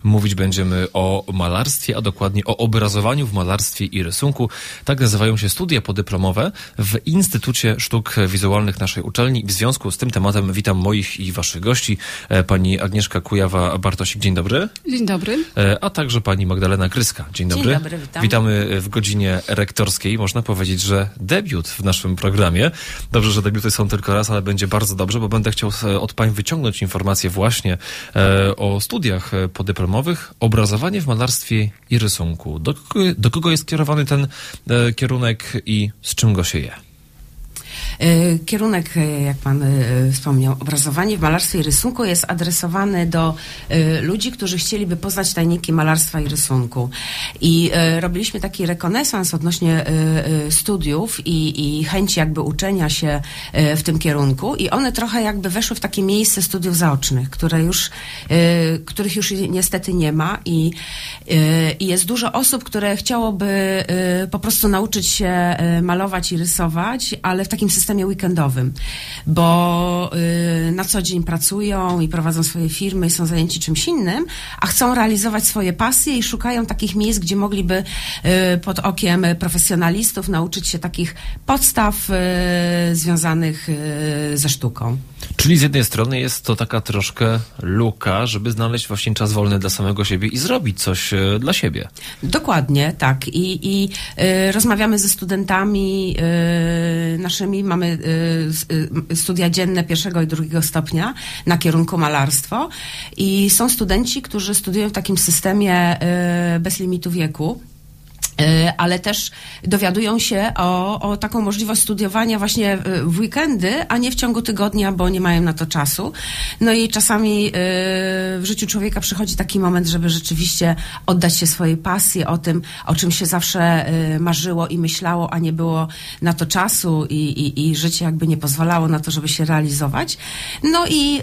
Mówić będziemy o malarstwie, a dokładnie o obrazowaniu w malarstwie i rysunku. Tak nazywają się studia podyplomowe w Instytucie Sztuk Wizualnych naszej uczelni. W związku z tym tematem witam moich i waszych gości. Pani Agnieszka Kujawa-Bartosik, dzień dobry. Dzień dobry. A także pani Magdalena Kryska. Dzień dobry. Dzień dobry, witam. Witamy w godzinie rektorskiej. Można powiedzieć, że debiut w naszym programie. Dobrze, że debiuty są tylko raz, ale będzie bardzo dobrze, bo będę chciał od pań wyciągnąć informacje właśnie o studiach podyplomowych. Obrazowanie w malarstwie i rysunku. Do kogo jest kierowany ten kierunek i z czym go się je? Kierunek, jak pan wspomniał, obrazowanie w malarstwie i rysunku jest adresowany do ludzi, którzy chcieliby poznać tajniki malarstwa i rysunku. I robiliśmy taki rekonesans odnośnie studiów i chęci jakby uczenia się w tym kierunku i one trochę jakby weszły w takie miejsce studiów zaocznych, których już niestety nie ma i jest dużo osób, które chciałoby po prostu nauczyć się malować i rysować, ale w takim systemie weekendowym, bo na co dzień pracują i prowadzą swoje firmy i są zajęci czymś innym, a chcą realizować swoje pasje i szukają takich miejsc, gdzie mogliby pod okiem profesjonalistów nauczyć się takich podstaw związanych ze sztuką. Czyli z jednej strony jest to taka troszkę luka, żeby znaleźć właśnie czas wolny dla samego siebie i zrobić coś dla siebie. Dokładnie, tak. I rozmawiamy ze studentami naszymi. Mamy studia dzienne 1. i 2. stopnia na kierunku malarstwo i są studenci, którzy studiują w takim systemie bez limitu wieku. Ale też dowiadują się o taką możliwość studiowania właśnie w weekendy, a nie w ciągu tygodnia, bo nie mają na to czasu. No i czasami w życiu człowieka przychodzi taki moment, żeby rzeczywiście oddać się swojej pasji, o tym, o czym się zawsze marzyło i myślało, a nie było na to czasu i życie jakby nie pozwalało na to, żeby się realizować. No i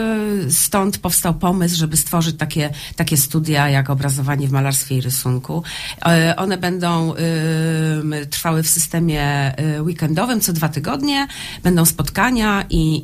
stąd powstał pomysł, żeby stworzyć takie studia jak obrazowanie w malarstwie i rysunku. One będą trwały w systemie weekendowym co 2 tygodnie. Będą spotkania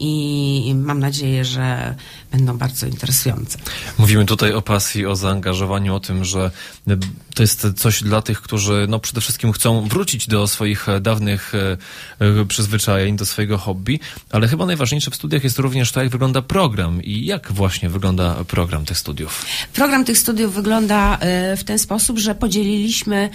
i mam nadzieję, że będą bardzo interesujące. Mówimy tutaj o pasji, o zaangażowaniu, o tym, że to jest coś dla tych, którzy przede wszystkim chcą wrócić do swoich dawnych przyzwyczajeń, do swojego hobby, ale chyba najważniejsze w studiach jest również to, jak wygląda program i jak właśnie wygląda program tych studiów. Program tych studiów wygląda w ten sposób, że podzieliliśmy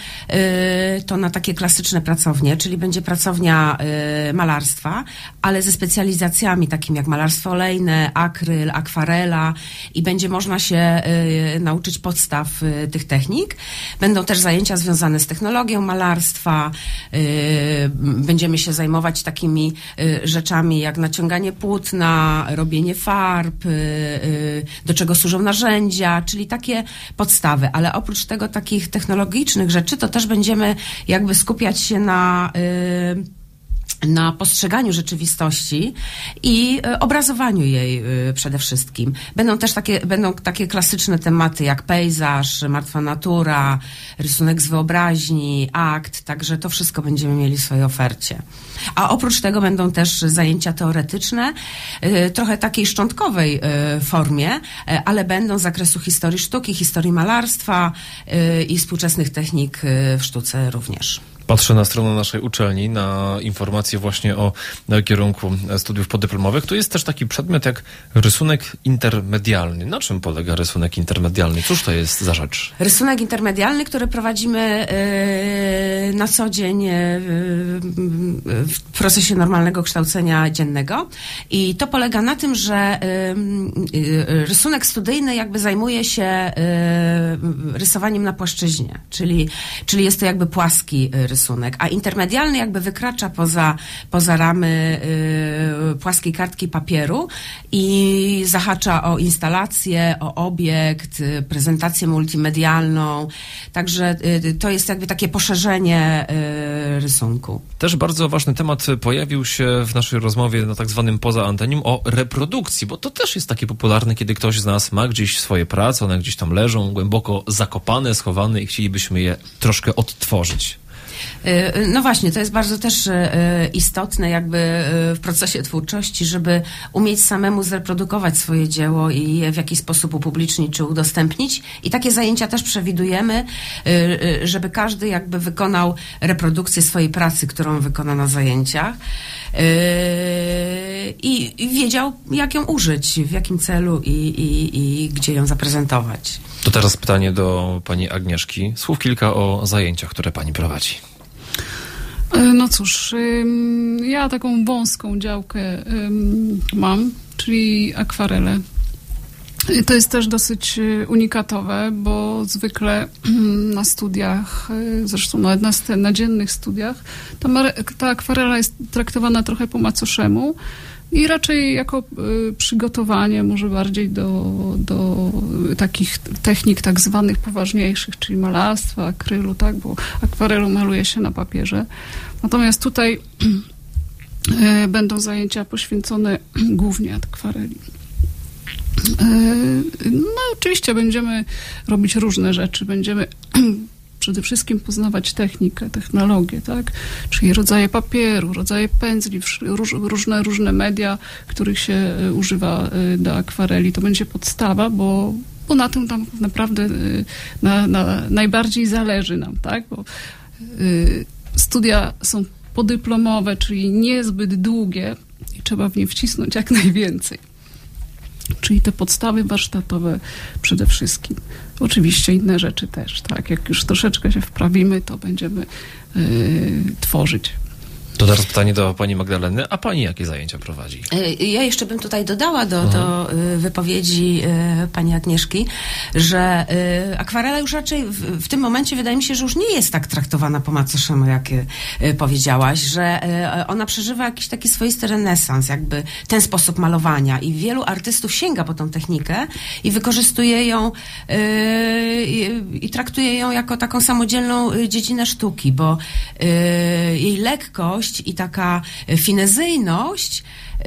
to na takie klasyczne pracownie, czyli będzie pracownia malarstwa, ale ze specjalizacjami takimi jak malarstwo olejne, akryl, akwarela i będzie można się nauczyć podstaw tych technik. Będą też zajęcia związane z technologią malarstwa. Będziemy się zajmować takimi rzeczami jak naciąganie płótna, robienie farb, do czego służą narzędzia, czyli takie podstawy. Ale oprócz tego takich technologicznych rzeczy, to też będziemy jakby skupiać się na postrzeganiu rzeczywistości i obrazowaniu jej przede wszystkim. Będą takie klasyczne tematy jak pejzaż, martwa natura, rysunek z wyobraźni, akt, także to wszystko będziemy mieli w swojej ofercie. A oprócz tego będą też zajęcia teoretyczne, trochę takiej szczątkowej formie, ale będą z zakresu historii sztuki, historii malarstwa i współczesnych technik w sztuce również. Patrzę na stronę naszej uczelni, na informacje właśnie o kierunku studiów podyplomowych. Tu jest też taki przedmiot jak rysunek intermedialny. Na czym polega rysunek intermedialny? Cóż to jest za rzecz? Rysunek intermedialny, który prowadzimy na co dzień w procesie normalnego kształcenia dziennego. I to polega na tym, że rysunek studyjny jakby zajmuje się rysowaniem na płaszczyźnie, czyli jest to jakby płaski rysunek, a intermedialny jakby wykracza poza ramy płaskiej kartki papieru i zahacza o instalację, o obiekt, prezentację multimedialną. Także to jest jakby takie poszerzenie rysunku. Też bardzo ważny temat pojawił się w naszej rozmowie na tak zwanym poza antenium o reprodukcji, bo to też jest takie popularne, kiedy ktoś z nas ma gdzieś swoje prace, one gdzieś tam leżą, głęboko zakopane, schowane i chcielibyśmy je troszkę odtworzyć. No właśnie, to jest bardzo też istotne jakby w procesie twórczości, żeby umieć samemu zreprodukować swoje dzieło i je w jakiś sposób upublicznić czy udostępnić. I takie zajęcia też przewidujemy, żeby każdy jakby wykonał reprodukcję swojej pracy, którą wykona na zajęciach i wiedział, jak ją użyć, w jakim celu i gdzie ją zaprezentować. To teraz pytanie do pani Agnieszki. Słów kilka o zajęciach, które pani prowadzi. No cóż, ja taką wąską działkę mam, czyli akwarele. To jest też dosyć unikatowe, bo zwykle na studiach, zresztą nawet na dziennych studiach, ta akwarela jest traktowana trochę po macoszemu i raczej jako przygotowanie może bardziej do takich technik tak zwanych poważniejszych, czyli malarstwa, akrylu, tak, bo akwarelą maluje się na papierze. Natomiast tutaj będą zajęcia poświęcone głównie akwareli. No oczywiście będziemy robić różne rzeczy, będziemy przede wszystkim poznawać technikę, technologię, tak? Czyli rodzaje papieru, rodzaje pędzli, różne media, których się używa do akwareli. To będzie podstawa, bo na tym tam naprawdę najbardziej zależy nam, tak? Bo studia są podyplomowe, czyli niezbyt długie i trzeba w nie wcisnąć jak najwięcej. Czyli te podstawy warsztatowe przede wszystkim. Oczywiście inne rzeczy też, tak? Jak już troszeczkę się wprawimy, to będziemy tworzyć. To teraz pytanie do pani Magdaleny. A pani jakie zajęcia prowadzi? Ja jeszcze bym tutaj dodała do wypowiedzi pani Agnieszki, że akwarela już raczej w tym momencie wydaje mi się, że już nie jest tak traktowana po macoszemu, jak powiedziałaś, że ona przeżywa jakiś taki swoisty renesans, jakby ten sposób malowania i wielu artystów sięga po tą technikę i wykorzystuje ją i traktuje ją jako taką samodzielną dziedzinę sztuki, bo jej lekkość i taka finezyjność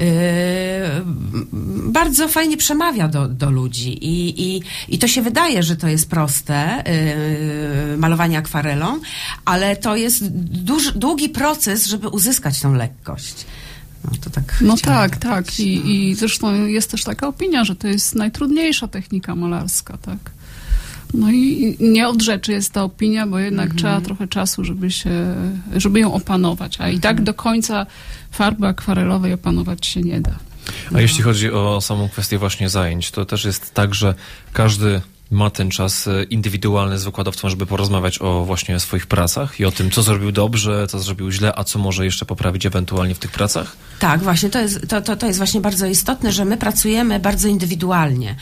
bardzo fajnie przemawia do ludzi i to się wydaje, że to jest proste, malowanie akwarelą, ale to jest długi proces, żeby uzyskać tą lekkość. No tak. I zresztą jest też taka opinia, że to jest najtrudniejsza technika malarska, tak. No i nie od rzeczy jest ta opinia, bo jednak trzeba trochę czasu, żeby ją opanować, a i tak do końca farby akwarelowej opanować się nie da. A jeśli chodzi o samą kwestię właśnie zajęć, to też jest tak, że każdy ma ten czas indywidualny z wykładowcą, żeby porozmawiać o właśnie swoich pracach i o tym, co zrobił dobrze, co zrobił źle, a co może jeszcze poprawić ewentualnie w tych pracach? Tak, właśnie, to jest właśnie bardzo istotne, że my pracujemy bardzo indywidualnie.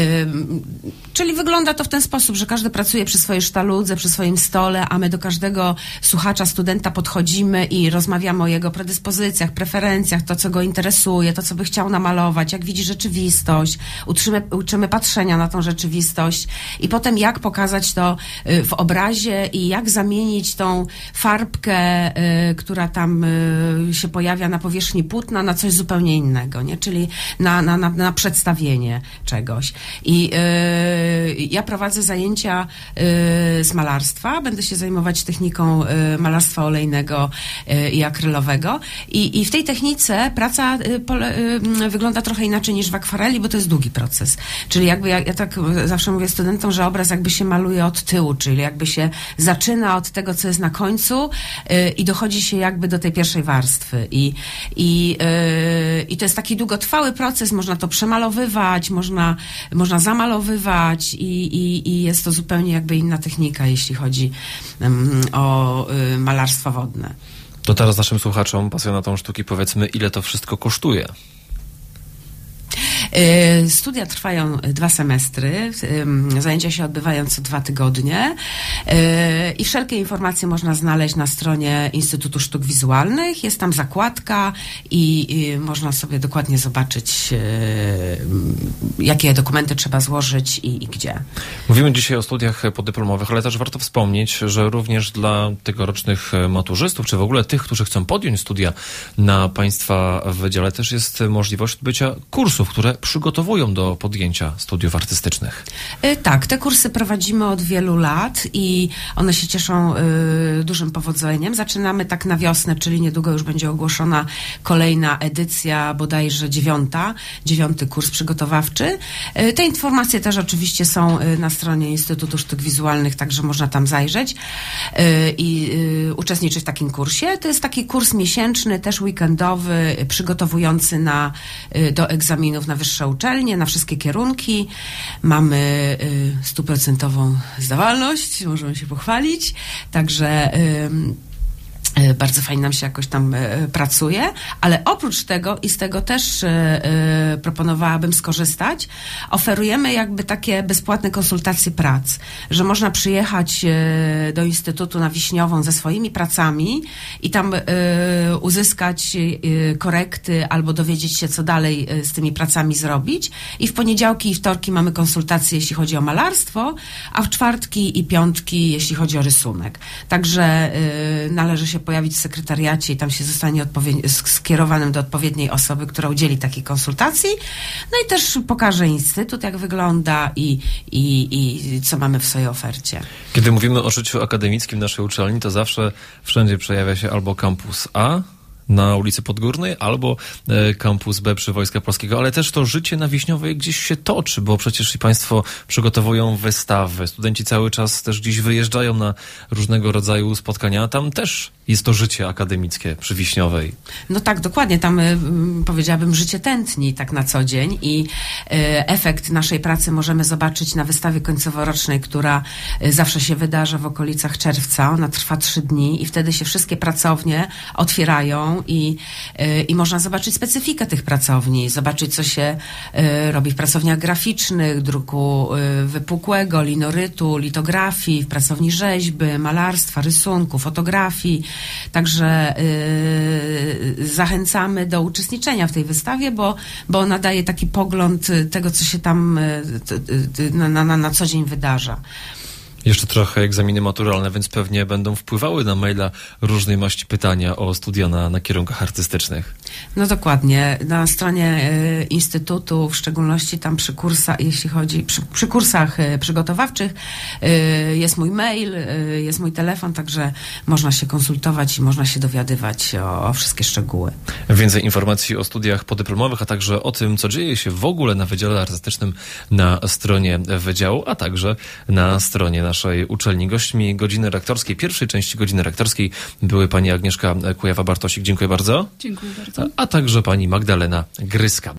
Czyli wygląda to w ten sposób, że każdy pracuje przy swojej sztaludze, przy swoim stole, a my do każdego słuchacza, studenta podchodzimy i rozmawiamy o jego predyspozycjach, preferencjach, to, co go interesuje, to, co by chciał namalować, jak widzi rzeczywistość, uczymy patrzenia na tą rzeczywistość i potem jak pokazać to w obrazie i jak zamienić tą farbkę, która tam się pojawia na powierzchni płótna, na coś zupełnie innego, nie? Czyli na przedstawienie czegoś. I ja prowadzę zajęcia z malarstwa, będę się zajmować techniką malarstwa olejnego i akrylowego i w tej technice praca wygląda trochę inaczej niż w akwareli, bo to jest długi proces. Czyli jakby ja tak zawsze mówię studentom, że obraz jakby się maluje od tyłu, czyli jakby się zaczyna od tego, co jest na końcu i dochodzi się jakby do tej pierwszej warstwy. I to jest taki długotrwały proces, można to przemalowywać, można zamalowywać i jest to zupełnie jakby inna technika, jeśli chodzi o malarstwo wodne. To teraz naszym słuchaczom, pasjonatom sztuki, powiedzmy, ile to wszystko kosztuje? Studia trwają 2 semestry, zajęcia się odbywają co 2 tygodnie i wszelkie informacje można znaleźć na stronie Instytutu Sztuk Wizualnych. Jest tam zakładka i można sobie dokładnie zobaczyć, jakie dokumenty trzeba złożyć i gdzie. Mówimy dzisiaj o studiach podyplomowych, ale też warto wspomnieć, że również dla tegorocznych maturzystów, czy w ogóle tych, którzy chcą podjąć studia na Państwa wydziale, też jest możliwość odbycia kursów, które przygotowują do podjęcia studiów artystycznych. Tak, te kursy prowadzimy od wielu lat i one się cieszą dużym powodzeniem. Zaczynamy tak na wiosnę, czyli niedługo już będzie ogłoszona kolejna edycja, bodajże 9. kurs przygotowawczy. Te informacje też oczywiście są na stronie Instytutu Sztuk Wizualnych, także można tam zajrzeć i uczestniczyć w takim kursie. To jest taki kurs miesięczny, też weekendowy, przygotowujący do egzaminów na wyższe uczelnie, na wszystkie kierunki. Mamy 100% zdawalność, możemy się pochwalić, także bardzo fajnie nam się jakoś tam pracuje, ale oprócz tego i z tego też proponowałabym skorzystać, oferujemy jakby takie bezpłatne konsultacje prac, że można przyjechać do Instytutu na Wiśniową ze swoimi pracami i tam uzyskać korekty albo dowiedzieć się, co dalej z tymi pracami zrobić. I w poniedziałki i wtorki mamy konsultacje, jeśli chodzi o malarstwo, a w czwartki i piątki, jeśli chodzi o rysunek. Także należy się pojawić w sekretariacie i tam się zostanie skierowanym do odpowiedniej osoby, która udzieli takiej konsultacji. No i też pokaże instytut, jak wygląda i co mamy w swojej ofercie. Kiedy mówimy o życiu akademickim naszej uczelni, to zawsze wszędzie przejawia się albo kampus A na ulicy Podgórnej, albo kampus B przy Wojska Polskiego, ale też to życie na Wiśniowej gdzieś się toczy, bo przecież i państwo przygotowują wystawy, studenci cały czas też gdzieś wyjeżdżają na różnego rodzaju spotkania, a tam też jest to życie akademickie przy Wiśniowej. No tak, dokładnie, tam powiedziałabym życie tętni tak na co dzień i efekt naszej pracy możemy zobaczyć na wystawie końcoworocznej, która zawsze się wydarza w okolicach czerwca, ona trwa 3 dni i wtedy się wszystkie pracownie otwierają i można zobaczyć specyfikę tych pracowni, zobaczyć, co się robi w pracowniach graficznych, druku wypukłego, linorytu, litografii, w pracowni rzeźby, malarstwa, rysunku, fotografii. Także zachęcamy do uczestniczenia w tej wystawie, bo ona daje taki pogląd tego, co się tam na co dzień wydarza. Jeszcze trochę egzaminy maturalne, więc pewnie będą wpływały na maila różnej maści pytania o studia na kierunkach artystycznych. No dokładnie. Na stronie Instytutu, w szczególności tam przy kursach przygotowawczych jest mój mail, jest mój telefon, także można się konsultować i można się dowiadywać o wszystkie szczegóły. Więcej informacji o studiach podyplomowych, a także o tym, co dzieje się w ogóle na Wydziale Artystycznym na stronie Wydziału, a także na stronie naszej uczelni. Gośćmi godziny rektorskiej, pierwszej części godziny rektorskiej były pani Agnieszka Kujawa-Bartosik. Dziękuję bardzo. Dziękuję bardzo. A także pani Magdalena Gryska.